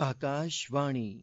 आकाशवाणी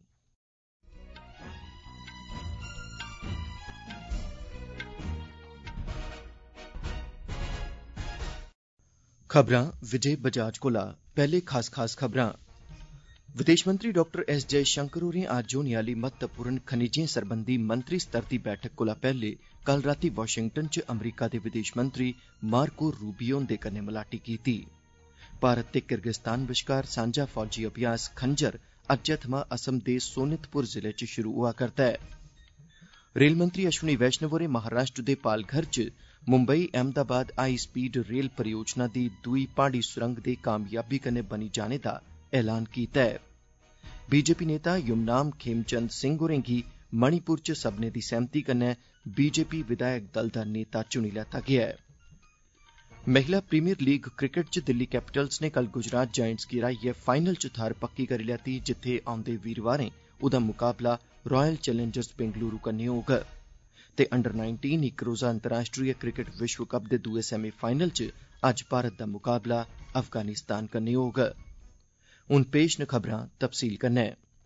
खबरां विजय बजाज कोला। पहले खास खबरां। विदेश मंत्री डॉक्टर एस जयशंकर होरें अज्ज होने आह्ली महत्वपूर्ण खनिजें सरबंधी मंत्री स्तर दी बैठक कोला पैह्ले कल रातीं वाशिंगटन च अमरीका दे विदेश मंत्री मार्को रूबियो हुंदे कन्नै मलाटी कीती। भारत ते किर्गिस्तान बश्कार सांझा फौजी अभ्यास खंजर अज्जै थमां असम दे सोनितपुर जिले च शुरू होआ करदा ऐ। रेल मंत्री अश्विनी वैष्णव होरें महाराष्ट्र दे पालघर च Mumbai Ahmedabad high speed rail परियोजना दी दूई प्हाड़ी सुरंग दे कामयाबी कन्नै बनी जाने दा ऐलान कीता ऐ। बीजेपी नेता युमनाम खेमचंद सिंह होरें गी मणिपुर च सब्भनें दी सैह्मति कन्नै बीजेपी विधायक दल दा नेता चुनी लैता गेआ ऐ। महिला प्रीमियर लीग क्रिकेट च दिल्ली कैपिटल्स ने कल गुजरात जायंट्स गी हराइयै फाइनल च थाह्र पक्की करी लैती, जित्थै औंदे वीरवारें ओह्दा मुकाबला रॉयल चैलेंजर्स बेंगलुरू कन्नै होग। ते अंडर 19 इक रोजा अंतर्राष्ट्रीय क्रिकेट विश्व कप दे दूए सेमीफाइनल च अज्ज भारत दा मुकाबला अफगानिस्तान कन्नै होग। हुन पेश न खबरां तफसील कन्नै।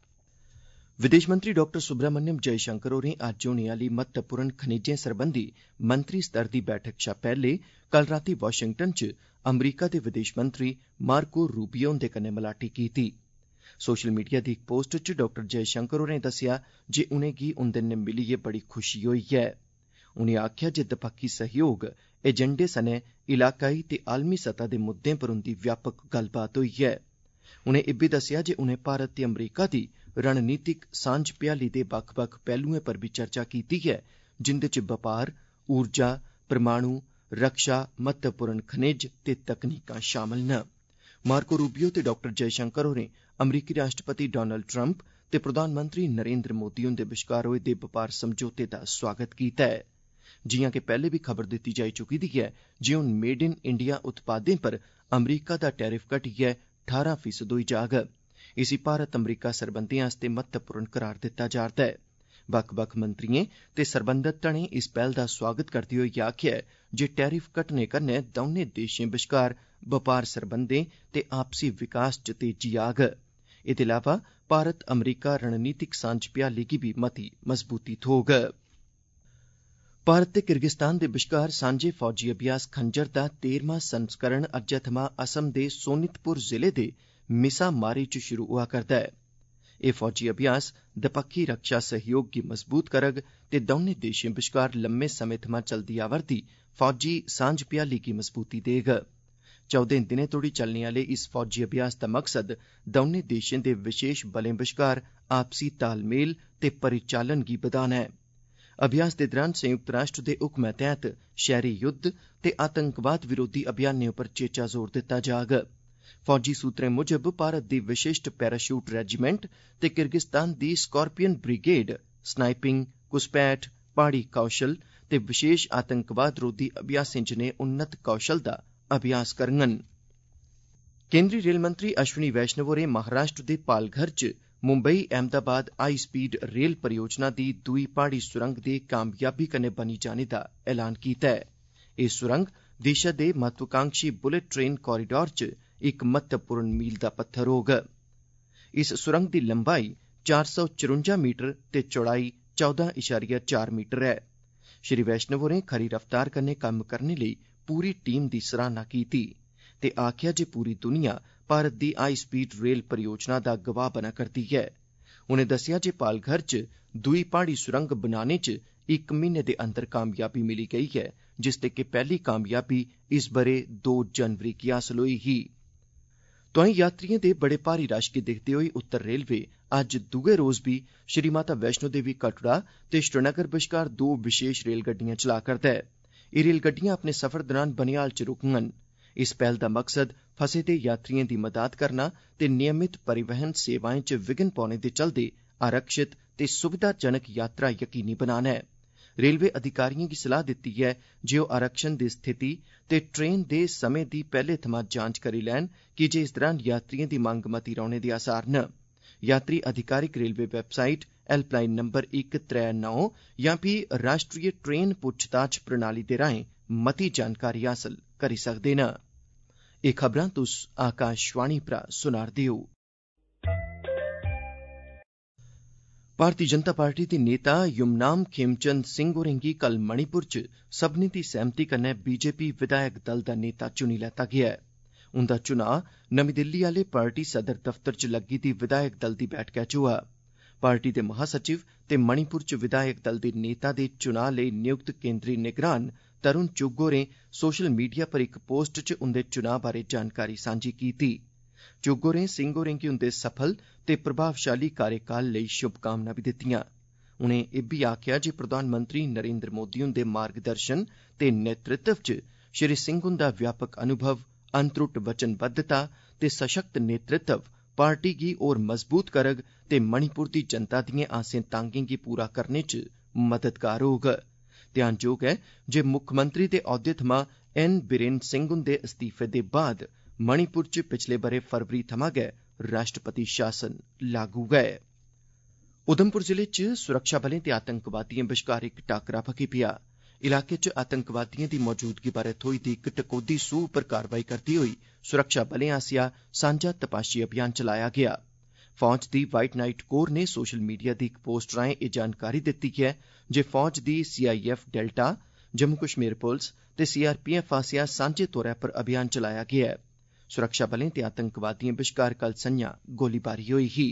विदेश मंत्री डॉक्टर सुब्रमण्यम जयशंकर होरें अज्ज होने आह्ली महत्वपूर्ण खनिजें सरबंधी मंत्री स्तर दी बैठक शा पैह्ले कल रातीं वाशिंगटन च अमरीका दे विदेश मंत्री मार्को रूबियो हुंदे कन्नै मलाटी कीती। सोशल मीडिया दी इक पोस्ट च डॉक्टर जयशंकर होरें दस्सेआ जे उनेंगी उंदे नै मिलियै बड़ी खुशी होई ऐ। उनें आखेआ जे दपक्खी सैह्योग एजेंडे सनै इलाकाई ते आलमी सतह दे मुद्दें पर उंदी व्यापक गल्लबात होई ऐ। उनें इब्बी दस्सेआ जे उनें भारत ते अमरीका दी रणनीतिक सांझ भ्याली दे बक्ख-बक्ख पैह्लुएं पर बी चर्चा कीती ऐ, जिंदे च बपार, ऊर्जा, परमाणु, रक्षा, महत्वपूर्ण खनिज ते तकनीकां शामल न। मार्को रूबियो ते डॉक्टर जयशंकर होरें अमरीकी राष्ट्रपति डोनाल्ड ट्रंप ते प्रधानमंत्री नरेंद्र मोदी हुंदे बश्कार होए दे बपार समझौते दा सोआगत कीता ऐ। जिआं कि पैह्ले बी खबर दित्ती जाई चुकी दी ऐ जे हून मेड इन इंडिया उत्पादें पर अमरीका दा टैरिफ घटियै 18% होई जाग। इसी भारत अमरीका सरबंधें आस्तै महत्वपूर्ण करार दित्ता जा'रदा ऐ। बक्ख-बक्ख मंत्रिएं ते सरबंधत धड़ें इस पैह्ल दा सोआगत करदे होई आखेआ ऐ जे टैरिफ घटने कन्नै दौनें देशें बश्कार बपार सरबंधें ते आपसी विकास च तेजी आग। एह्दे अलावा भारत अमरीका रणनीतिक सांझ भ्याली गी बी मती मजबूती थ्होग। भारत ते किर्गिस्तान दे बश्कार सांझे फौजी अभ्यास खंजर दा 13मां संस्करण अज्जै थमां असम दे सोनितपुर जिले दे मिसा मारी च शुरू होआ करदा ऐ। एह् फौजी अभ्यास दपक्खी रक्षा सैह्योग गी मजबूत करग ते दौनें देशें बश्कार लम्मे समें थमां चलदी आवै'रदी फौजी सांझ भ्याली गी मजबूती देग। 14 दिनें तोड़ी चलने आह्ले इस फौजी अभ्यास दा मकसद दौनें देशें दे विशेष बलें बश्कार आपसी तालमेल ते परिचालन गी बधाना ऐ। अभ्यास दे दरान संयुक्त राष्ट्र दे हुक्मै तैह्त शैह्री युद्ध ते आतंकवाद विरोधी अभियानें उप्पर चेचा जोर दित्ता जाग। फौजी सूत्रें मुजब भारत दी विशिष्ट पैराशूट रेजिमेंट ते किर्गिस्तान दी स्कार्पियन ब्रिगेड स्नाइपिंग, घुसपैठ, प्हाड़ी कौशल ते विशेष आतंकवाद रोधी अभ्यासें जनेह् उन्नत कौशल दा अभ्यास करङन। केंद्री रेल मंत्री अश्विनी वैष्णव होरें महाराष्ट्र दे पालघर च Mumbai Ahmedabad high speed rail परियोजना दी दूई प्हाड़ी सुरंग दे कामयाबी कन्नै बनी जाने दा ऐलान कीता ऐ। एह् सुरंग देशै दे महत्वाकांक्षी बुलेट ट्रेन कोरिडोर च इक महत्वपूर्ण मील दा पत्थर होग। इस सुरंग दी लंबाई 454 मीटर ते चौड़ाई 14.4 मीटर ऐ। श्री वैष्णव होरें खरी रफ्तार कन्नै कम्म करने लेई पूरी टीम दी सराह्ना कीती ते आखेआ जे पूरी दुनिया भारत दी हाई स्पीड रेल परियोजना दा गवाह बना करदी ऐ। उनें दस्सेआ जे पालघर च दूई प्हाड़ी सुरंग बनाने च 1 म्हीने दे अंदर कामयाबी मिली गेई ऐ, जिसदे कि पैह्ली कामयाबी इस ब'रे 2 जनवरी गी हासल होई ही। तोआईं यात्रिएं दे बड़े भारी रश गी दिक्खदे होई उत्तर रेलवे अज्ज दुए रोज बी श्री माता वैष्णो देवी कटड़ा ते श्रीनगर बश्कार 2 विशेष रेलगड्डियां चला करदा ऐ। एह् रेलगड्डियां अपने सफर दरान बनिहाल च रुकङन। इस पैह्ल दा मकसद फसे दे यात्रिएं दी मदाद करना ते नियमित परिवहन सेवाएं च विघ्न पौने दे चलदे आरक्षित ते सुविधाजनक यात्रा यकीनी बनाना ऐ। रेलवे अधिकारिएं गी सलाह् दित्ती ऐ जे ओह् आरक्षण दी स्थिति ते ट्रेन दे समें दी पैह्ले थमां जांच करी लैन, कीजे इस दरान यात्रिएं दी मंग मती रौह्ने दे आसार न। यात्री अधिकारिक रेलवे वेबसाइट, हेल्पलाइन नंबर 139 जां फ्ही राष्ट्रीय ट्रेन पुच्छताछ प्रणाली दे राएं मती जानकारी हासल करी सकदे न। एह् खबरां तुस आकाशवाणी परा सुना'रदे ओ। भारतीय जनता पार्टी दे नेता युमनाम खेमचंद सिंह होरें गी कल मणिपुर च सब्भनें दी सैह्मति कन्नै बीजेपी विधायक दल दा नेता चुनी लैता गेआ ऐ। उंदा चुनां नमीं दिल्ली आह्ले पार्टी सदर दफ्तर च लग्गी दी विधायक दल दी बैठका च होआ। पार्टी दे महासचिव ते मणिपुर च विधायक दल दे नेता दे चुनां लेई नियुक्त केंद्री निगरान तरुण चुग होरें सोशल मीडिया पर इक पोस्ट च उंदे चुनां बारै जानकारी सांझी कीती। चुग होरें सिंह होरें गी उंदे सफल ते प्रभावशाली कार्यकाल लेई शुभकामनां बी दित्तिआं। उनें इब्बी आखेआ जे प्रधानमंत्री नरेंद्र मोदी हुंदे मार्गदर्शन ते नेतृत्व च श्री सिंह हुंदा व्यापक अनुभव, अनत्रुट वचनबद्धता ते सशक्त नेतृत्व पार्टी गी होर मजबूत करग ते मणिपुर दी जनता दिएं आसें तांगें गी पूरा करने च मददगार होग। ध्यानजोग ऐ जे मुक्खमंत्री दे औह्द्वे थमां एन बीरेन सिंह हुंदे इस्तीफे दे बाद मणिपुर च पिछले ब'रे फरवरी थमां गै राष्ट्रपति शासन लागू ऐ। उधमपुर जिले च सुरक्षाबलें ते आतंकवादिएं बश्कार इक टाकरा भखी पेआ। इलाके च आतंकवादिएं दी मौजूदगी बारै थ्होई दी इक टकोह्दी सूह् पर कार्रवाई करदे होई सुरक्षाबलें आसेआ सांझा तपाशी अभियान चलाया गेआ। फौज दी व्हाइट नाइट कोर ने सोशल मीडिया दी इक पोस्ट राएं एह् जानकारी दित्ती ऐ जे फौज दी सीआईएफ डेल्टा, जम्मू कश्मीर पुलस ते सीआरपीएफ आसेआ सांझे तौरा पर अभियान चलाया गेआ ऐ। सुरक्षाबलें ते आतंकवादिएं बश्कार कल संझां गोलीबारी होई ही।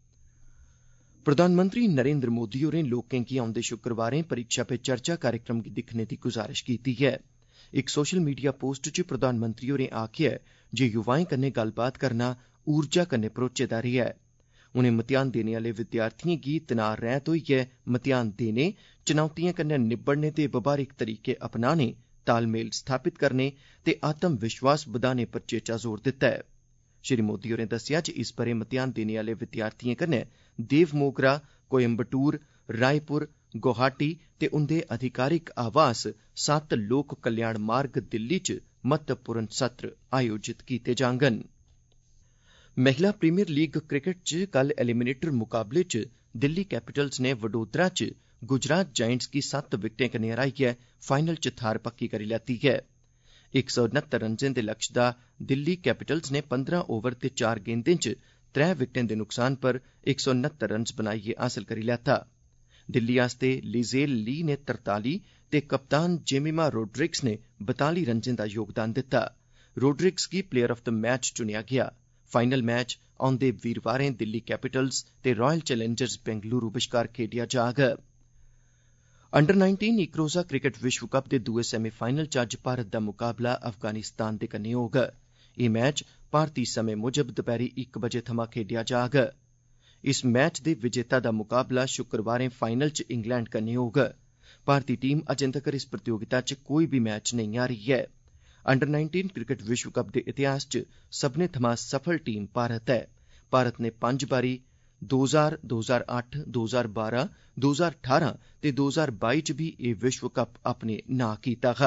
प्रधानमंत्री नरेंद्र मोदी होरें लोकें गी औंदे शुक्रवारें परीक्षा पे चर्चा कार्यक्रम गी दिक्खने दी गुजारिश कीती ऐ। इक सोशल मीडिया पोस्ट च प्रधानमंत्री होरें आखेआ ऐ जे युवाएं कन्नै गल्लबात करना ऊर्जा कन्नै भरोचे दा रेहा ऐ। उनें मतेयान देने आह्ले विद्यार्थिएं गी तनाऽ रैह्त होइयै मतेयान देने, चुनौतिएं कन्नै निब्बड़ने दे बपारिक तरीके अपनाने, तालमेल स्थापित करने ते आत्म विश्वास बधाने पर चेचा जोर दित्ता ऐ। श्री मोदी होरें दस्सेआ जे इस ब'रे मतेयान देने आह्ले विद्यार्थिएं कन्नै देवमोगरा, कोयम्बटूर, रायपुर, गुवाहाटी ते उंदे अधिकारिक आवास 7 लोक कल्याण मार्ग दिल्ली च महत्वपूर्ण सत्र आयोजित कीते जाङन। महिला प्रीमियर लीग क्रिकेट च कल एलिमिनेटर मुकाबले च दिल्ली कैपिटल्स ने वडोदरा च गुजरात जायंट्स गी 7 विकेटें कन्नै हराइयै फाइनल च थाह्र पक्की करी लैती ऐ। 169 रन्नें दे लक्ष्य दा दिल्ली कैपिटल्स ने 15 ओवर ते 4 गेंदें च 3 विकेटें दे नुकसान पर 169 रन्स बनाइयै हासल करी लैता। दिल्ली आस्तै लिजेल ली ने 43 ते कप्तान जेमिमा रोड्रिग्स ने 42 रन्नें दा योगदान दित्ता। रोड्रिग्स गी प्लेयर ऑफ द मैच चुनेआ गेआ। फाइनल मैच औंदे वीरवारें दिल्ली कैपिटल्स ते रॉयल चैलेंजर्स बेंगलुरु बश्कार खेड्डेआ जाग। अंडर 19 इक रोजा क्रिकेट विश्व कप दे दुए सेमीफाइनल च अज्ज भारत दा मुकाबला अफगानिस्तान दे कन्नै होग। एह् मैच भारती समें मुजब दपैह्री 1 बजे थमां खेड्डेआ जाग। इस मैच दे विजेता दा मुकाबला शुक्रवारें फाइनल च इंग्लैंड कन्नै होग। भारती टीम अजें तक्कर इस प्रतियोगिता च कोई बी मैच नेईं हारी ऐ। अंडर 19 क्रिकेट विश्व कप दे इतिहास च सब्भनें थमां सफल टीम भारत ऐ। भारत ने 5 बारी 2000, 2008, 2012, 2018 ते 2022 च बी एह् विश्व कप अपने नां कीता हा।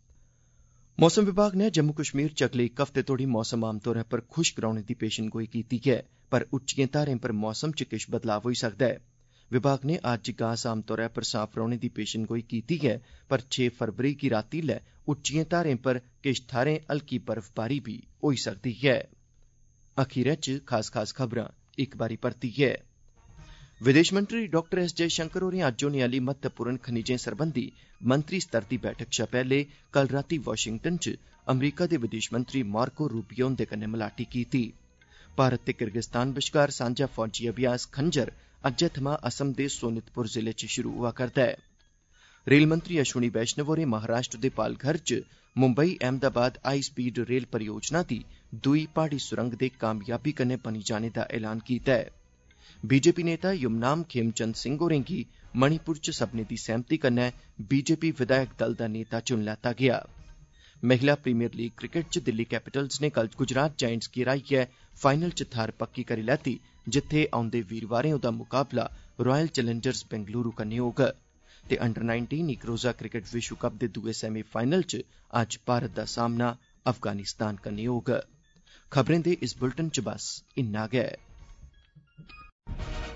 मौसम विभाग ने जम्मू कश्मीर च अगले इक हफ्ते तोड़ी मौसम आमतौर पर खुश्क रौह्ने दी पेशनगोई कीती ऐ, पर उच्चिएं धारें पर मौसम च किश बदलाव होई सकदा ऐ। विभाग ने अज्ज गास आमतौर पर साफ रौह्ने दी पेशनगोई कीती ऐ, पर 6 फरवरी गी रातीं लै उच्चिएं धारें पर किश थाह्रें हल्की बर्फबारी बी होई सकदी ऐ। अखीरै च खास खबरां इक बारी परतियै। विदेश मंत्री डॉक्टर एस जयशंकर होरें अज्ज होने आह्ली महत्वपूर्ण खनिजें सरबंधी मंत्री स्तर दी बैठक शा पैह्ले कल रातीं वाशिंगटन च अमरीका दे विदेश मंत्री मार्को रूबियो हुंदे कन्नै मलाटी कीती। भारत ते किर्गिस्तान बश्कार सांझा फौजी अभ्यास खंजर अज्जै थमां असम दे सोनितपुर जिले च शुरू होआ करदा ऐ। रेल मंत्री अश्विनी वैष्णव होरें महाराष्ट्र दे पालघर च Mumbai Ahmedabad high speed rail परियोजना दी दूई प्हाड़ी सुरंग दे कामयाबी कन्नै बनी जाने दा ऐलान कीता ऐ। बीजेपी नेता युमनाम खेमचंद सिंह होरें गी मणिपुर च सब्भनें दी सैह्मति कन्नै बीजेपी विधायक दल दा नेता चुनी लैता गेआ। महिला प्रीमियर लीग क्रिकेट च दिल्ली कैपिटल्स ने कल गुजरात जायंट्स गी हराइयै फाइनल च थाह्र पक्की करी लैती, जित्थे औंदे वीरवारें ओह्दा मुकाबला रॉयल चैलेंजर्स बेंगलुरु कन्नै होग। ते अंडर 19 इक रोजा क्रिकेट विश्व कप दे दुए सेमीफाइनल च अज्ज भारत दा सामना अफगानिस्तान कन्नै होग। खबरें दे इस बुलेटिन च बस इन्ना गै।